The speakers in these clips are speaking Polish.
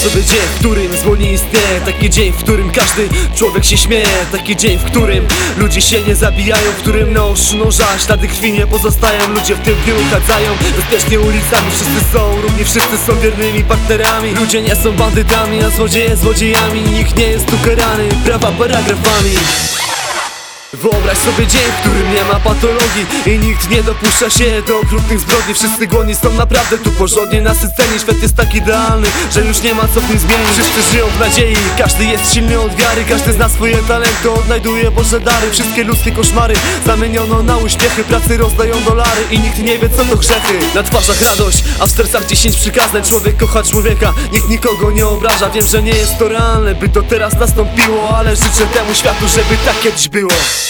sobie dzień, w którym zło nie istnieje. Taki dzień, w którym każdy człowiek się śmieje. Taki dzień, w którym ludzie się nie zabijają, w którym na ostrzu noża ślady krwi nie pozostają. Ludzie w tym dniu chadzają bezpiecznie ulicami. Wszyscy są równi, wszyscy są wiernymi partnerami. Ludzie nie są bandytami, a złodzieje złodziejami. Nikt nie jest tu karany, prawa paragrafami. Wyobraź sobie dzień, w którym nie ma patologii i nikt nie dopuszcza się do okrutnych zbrodni. Wszyscy głodni są naprawdę tu porządnie nasyceni. Świat jest tak idealny, że już nie ma co w nim zmienić. Wszyscy żyją w nadziei, każdy jest silny od wiary. Każdy zna swoje talenty, odnajduje Boże dary. Wszystkie ludzkie koszmary zamieniono na uśmiechy. Pracy rozdają dolary i nikt nie wie co to grzechy. Na twarzach radość, a w sercach 10 przykazań. Człowiek kocha człowieka, nikt nikogo nie obraża. Wiem, że nie jest to realne, by to teraz nastąpiło, ale życzę temu światu, żeby tak kiedyś było.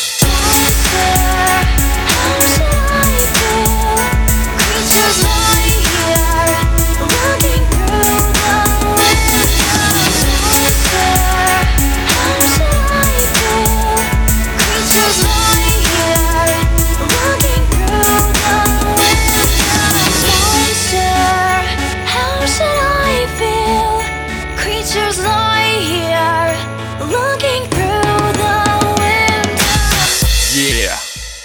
Creatures lie here, looking through the window. Yeah.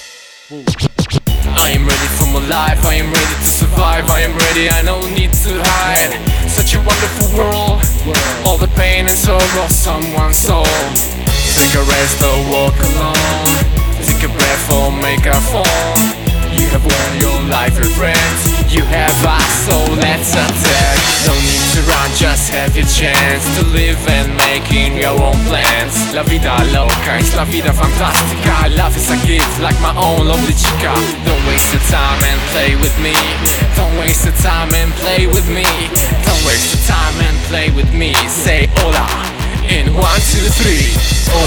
I am ready for my life, I am ready to survive, I am ready, I no need to hide. Such a wonderful world, all the pain and sorrow of someone's soul. Take a rest or walk alone, take a breath or make a fall. You have won your life, your friends, you have us, so let's attack. No need to run, just have your chance to live and making your own plans. La vida loca, it's la vida fantastica. Love is a gift, like my own lovely chica. Don't waste your time and play with me. Don't waste your time and play with me. Don't waste your time and play with me. Say hola in 1, 2, 3.